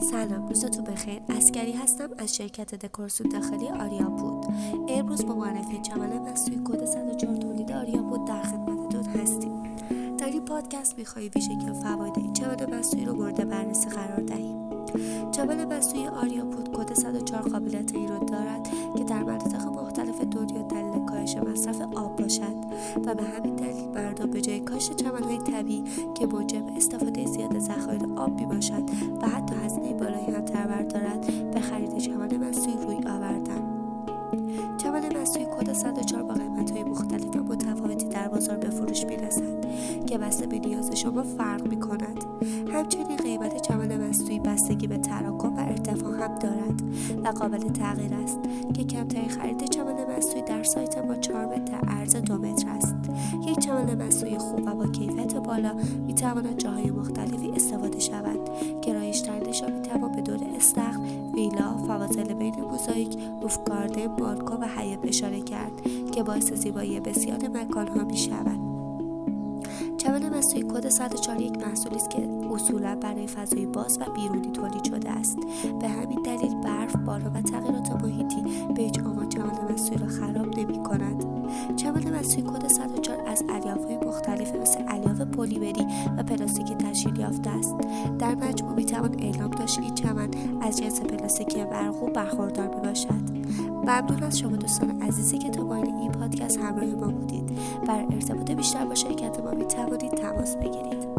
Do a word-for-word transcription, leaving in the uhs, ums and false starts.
سلام، روزتون بخیر. اسکری هستم از شرکت دکورسون داخلی آریاپود. امروز با معرفی چمن مصنوعی کد صد و چهار تولید آریاپود در خدمتتون هستیم. در این پادکست می‌خواهیم ویژگی و فواید این چمن مصنوعی رو مورد بررسی قرار دهیم. چمن مصنوعی آریاپود کد صد و چهار قابلیت این رو دارد که در مناطق مختلف دنیا دلیل کاهش مصرف آب باشد و به همین دلیل مردم به جای کاشت چمن‌های طبیعی که موجب استفاده زیاد ذخایر آب میباشد و حتی هزینه بالایی هم در بر دارد، به خرید چمن مصنوعی روی آوردند. چمن مصنوعی کد صد و چهار با قیمت‌های مختلف و متفاوتی در بازار به فروش می‌رسد که بسته به نیاز شما فرق می‌کند. همچنین قیمت چمن مصنوعی بستگی به تراکم و ارتفاع هم دارد و قابل تغییر است که کمترین خرید چمن مصنوعی در سایت ما چهار متر عرض دو متر است. یک چمن مصنوعی خوب و با کیفیت بالا می‌تواند جاهای مختلفی استفاده شود که رایج‌ترینشان می‌توان به دور استخر، ویلا، فواصل بین موزاییک، روف گاردن، بالکن و حیاط اشاره کرد که باعث زیبایی بسیار مکان‌ها می‌شود. چمن مصنوعی کد صد و چهار یک محصولی است که اصولا برای فضای باز و بیرونی تولید شده است. به همین دلیل برف، باران و تغییرات محیطی به هیچ عنوان چمن مصنوعی را خراب نمی‌کند. چمن مصنوعی کد صد و چهار از الیاف‌های مختلف مثل الیاف پلیمری و پلاستیکی تشکیل یافته است. در مجموع می‌توان اعلام داشت این چمن از جنس پلاستیکی مرغوب برخوردار میباشد. ممنون از شما دوستان عزیزی که تا پایان این پادکست همراه ما بودید. برای ارتباط بیشتر با شرکت ما می‌توانید تماس بگیرید.